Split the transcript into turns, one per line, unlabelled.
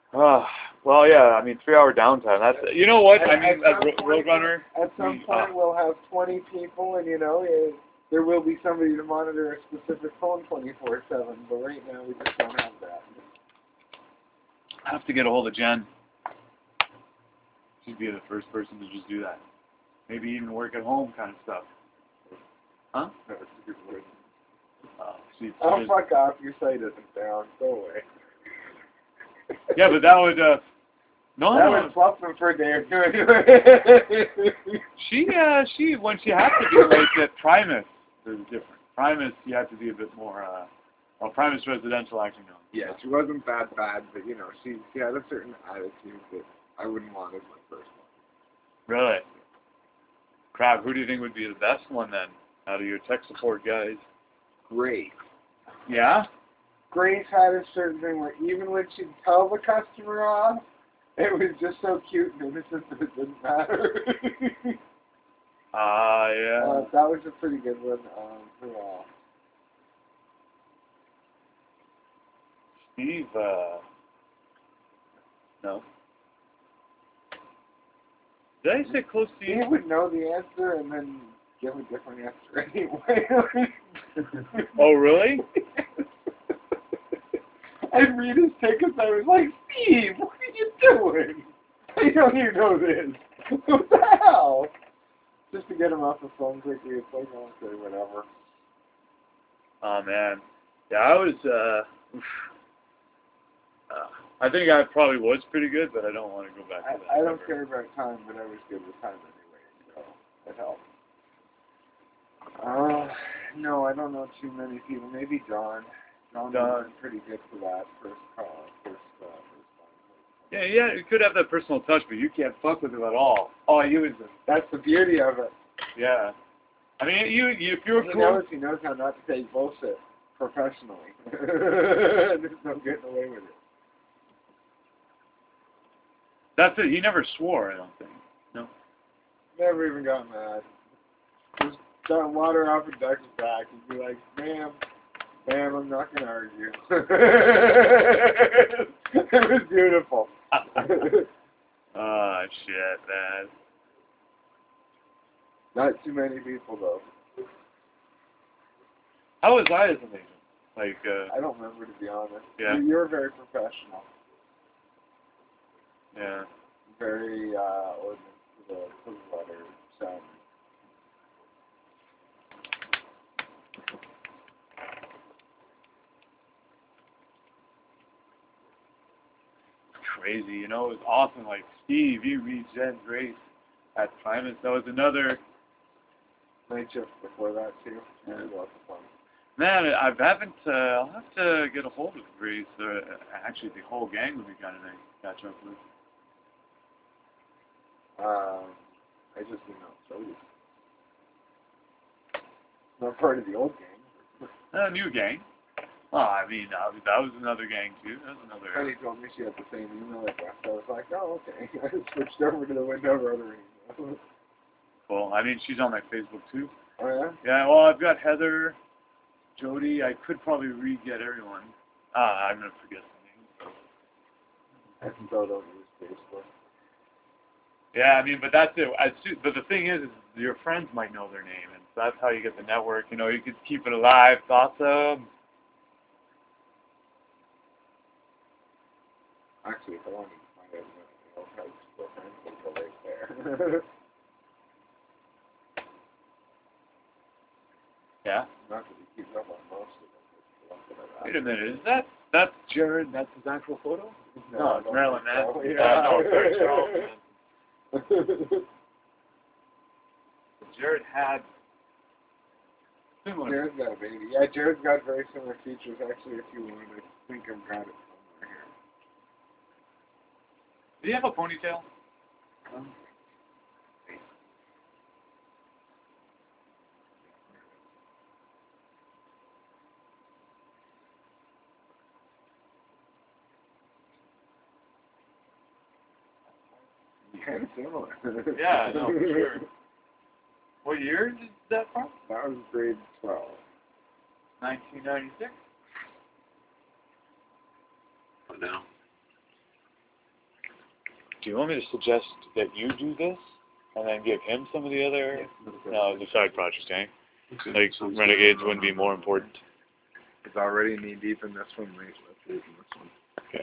Well, yeah. I mean, 3 hour downtime. That's you know what I mean. As Roadrunner,
At some point, we'll have 20 people, and there will be somebody to monitor a specific phone 24/7. But right now, we just don't have that.
I have to get a hold of Jen. She'd be the first person to just do that. Maybe even work at home kind of stuff. Huh?
No, it's a good word.
Oh,
fuck off. Your site isn't down. Go away.
Yeah, but that would, no.
That would fluff them for a day or two.
She, when she had to be like at Primus, it was different. Primus, you had to be a bit more, Primus Residential actually, no.
Yeah, she wasn't that bad, but, she had a certain attitude that I wouldn't want as my first one.
Really? Crap, who do you think would be the best one then, out of your tech support guys?
Grace.
Yeah?
Grace had a certain thing where even when she'd tell the customer off, it was just so cute and innocent that it didn't matter.
Yeah.
That was a pretty good one.
Steve, no. Did I say close to you?
He would know the answer and then give a different answer anyway.
Oh, really?
I'd read his tickets, I was like, Steve, what are you doing? I don't even know this. What the hell? Just to get him off the phone quickly, it's like, okay, whatever.
Oh, man. Yeah, I was, I think I probably was pretty good, but I don't want to go back to that.
I don't care about time, but I was good with time anyway, so it helped. No, I don't know too many people. Maybe John. John's pretty good for that first call.
Yeah, you could have that personal touch, but you can't fuck with him at all.
That's the beauty of it.
Yeah. I mean, if you're
he knows how not to take bullshit professionally. There's no getting away with it.
That's it. He never swore, I don't think. No.
Never even got mad. Just got water off of Dex's back and be like, ma'am, I'm not going to argue. It was beautiful.
Oh, shit, man.
Not too many people, though.
How was I as an agent? Like,
I don't remember, to be honest.
Yeah.
You're very professional.
Yeah.
Very, ordinance to the letter, sound.
Crazy, it was awesome. Like, Steve, you read Jen Grace at Primus. That was another
night shift before that, too. Yeah. Lots of fun.
Man, I'll have to get a hold of Grace. Actually, the whole gang would be kind of nice to catch up with.
I just didn't know Jody. Not part of the old gang.
New gang. Oh, I mean, that was another gang, too. That was another...
Penny told me she had the same email address. I was like, oh, okay. I switched over to the window brother email.
Well, I mean, she's on my Facebook, too.
Oh, yeah?
Yeah, well, I've got Heather, Jody. I could probably re-get everyone. I'm going to forget the names.
I still don't use Facebook.
Yeah, I mean, but that's it. But the thing is your friends might know their name, and so that's how you get the network. You could keep it alive. It's awesome.
Actually, if I wanted to find out, I'll still friends with the right there.
Yeah?
Not that he keeps up on most of them.
Wait a minute, that's Jared? That's his actual photo? No, it's Marilyn Manson.
So. Yeah.
No, sorry, Charles Manson. Jared had similar.
Jared's got a baby. Yeah, Jared's got very similar features. Actually, if you want, I think I've got it somewhere here.
Do you have a ponytail?
Kind of similar.
Yeah, no, for sure. What year is that from?
That was grade 12.
1996?
Oh, no.
Do you want me to suggest that you do this, and then give him some of the other... No, the side projects, eh? Like, Renegades wouldn't be more important.
It's already knee deep in this one. Let's do this one.